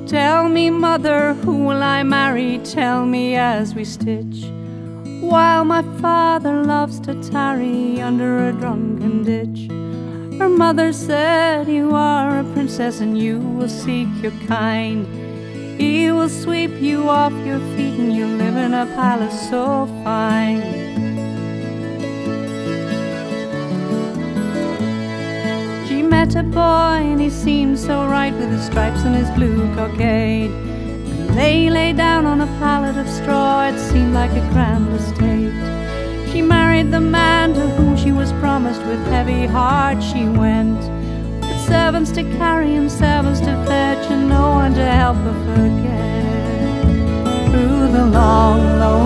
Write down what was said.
Tell me, mother, who will I marry? Tell me as we stitch, while my father loves to tarry under a drunken ditch. Her mother said, you are a princess and you will seek your kind. He will sweep you off your feet and you'll live in a palace so fine. She met a boy and he seemed so right, with his stripes and his blue cockade. And they lay down on a pallet of straw, it seemed like a grand estate. She married the man to whom she was promised. With heavy heart she went, with servants to carry and servants to fetch, and no one to help her forget. Through the long, lonely